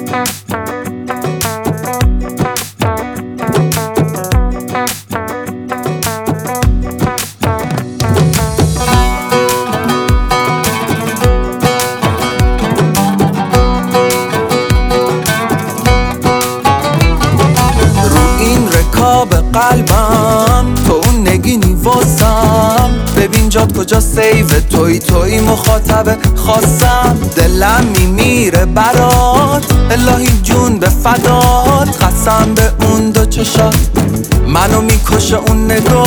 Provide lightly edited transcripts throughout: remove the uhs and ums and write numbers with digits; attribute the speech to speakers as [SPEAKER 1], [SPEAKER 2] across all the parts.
[SPEAKER 1] قلبم تو اون نگینی واسم، ببین جات کجا سیو توی مخاطب خاصم. دلم میمیره برات الهی جون به فدات، قسم به اون دو چشات منو میکشه اون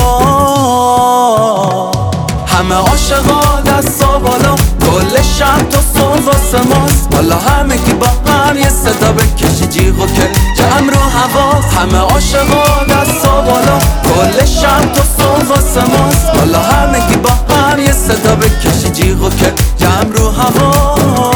[SPEAKER 1] نگاه. همه عاشقا دستا بالا کل شب تا صبح واسه ماست، حالا همگی با هم یه صدا بکشی جیغ و کل جمع رو حواس. همه عاشقا دستا بالا کل شب تا صبح واسه ماست، حالا همگی با هم یه صدا بکشی جیغ و کل جمع رو حواس.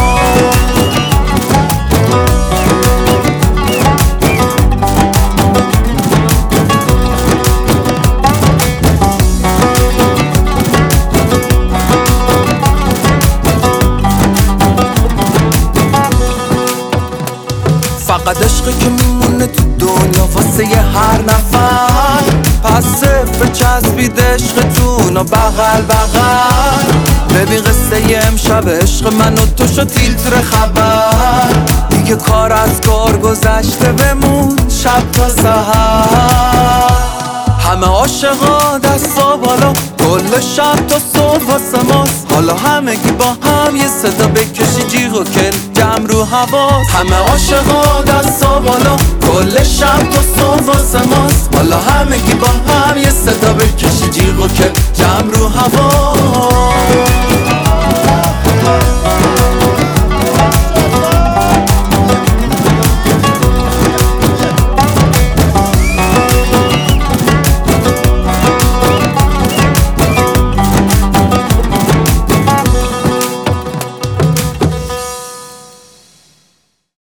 [SPEAKER 1] فقط عشقی که میمونه تو دنیا واسه یه هر نفر، پس صفر چسبید عشقتون و بغل بغل. ببین قصه یه امشب عشق من و تو شد تیتر خبر، دیگه کار از کار گذشته بمون شب تا سحر. همه عاشقا دستا بالا کل شب تا صبح واسه ماست، حالا همگی با هم یه صدا بکشی جیغ و کل جمع رو حواس. همه عاشقا دستا بالا کل شب تا صبح واسه ماست، حالا همگی با هم یه صدا بکشی جیغ و کل جمع رو حواس.